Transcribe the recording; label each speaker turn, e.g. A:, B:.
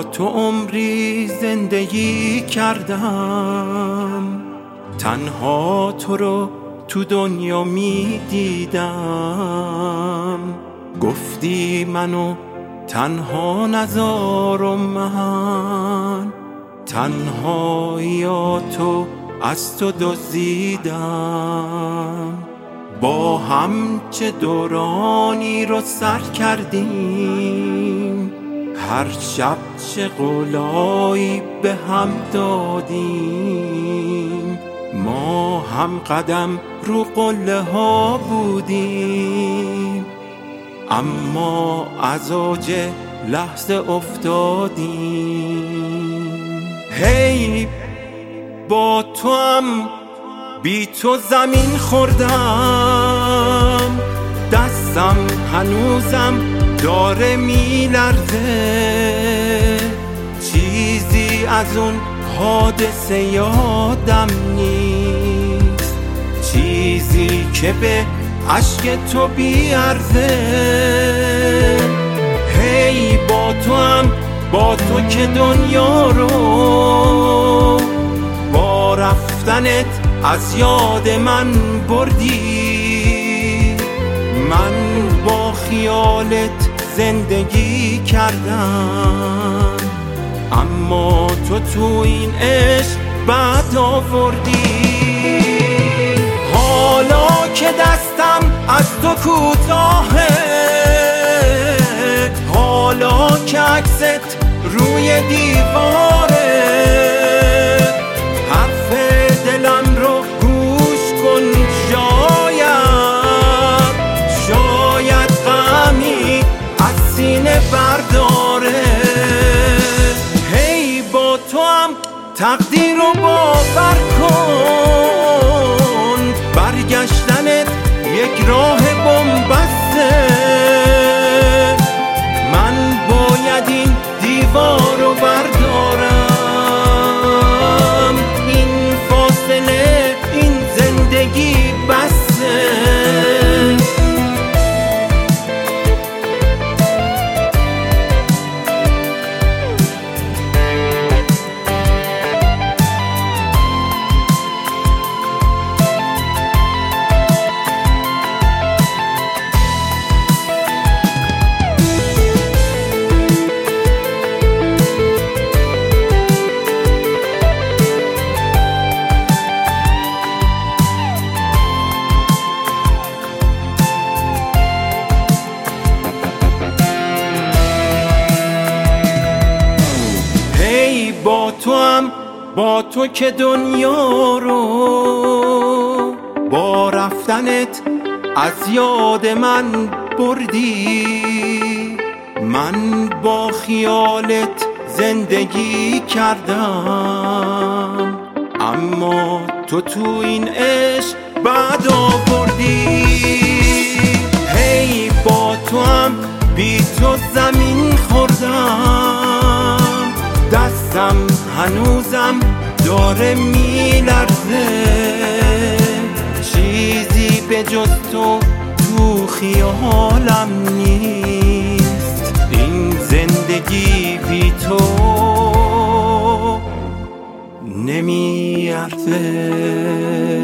A: تو عمری زندگی کردم، تنها تو رو تو دنیا می دیدم. گفتی منو تنها نذار من، تنهاییاتو از تو دزدیدم. با هم چه دورانی رو سر کردیم، هر شب چه قولایی به هم دادیم. ما هم قدم رو قله ها بودیم، اما از اوج لحظه افتادیم. هی با تو هم بی تو زمین خوردم، دستم هنوزم داره میلرزه. چیزی از اون حادثه یادم نیست، چیزی که به عشق تو بیارزه. هی با تو هم، با تو که دنیا رو با رفتنت از یاد من بردی. من با خیالت زندگی کردم، اما تو این عشق بعد آوردی. حالا که دستم از تو کوتاهه، حالا که عکست روی دیواره، حرف دلم رو گوش کن. شاید غمی از سینه برداره. هی با تو هم تقدیر رو باور کن، برگشتنت یک راه بن‌بسته. من باید این دیوار رو بردارم، این فاصله این زندگی بسته. با تو هم، با تو که دنیا رو با رفتنت از یاد من بردی. من با خیالت زندگی کردم، اما تو این عشق بعد آوردی. هی با تو هم بی تو زمین خوردم، دستم هنوزم داره میلرزه. چیزی به جز تو خیالم نیست، این زندگی بی تو نمیارزه.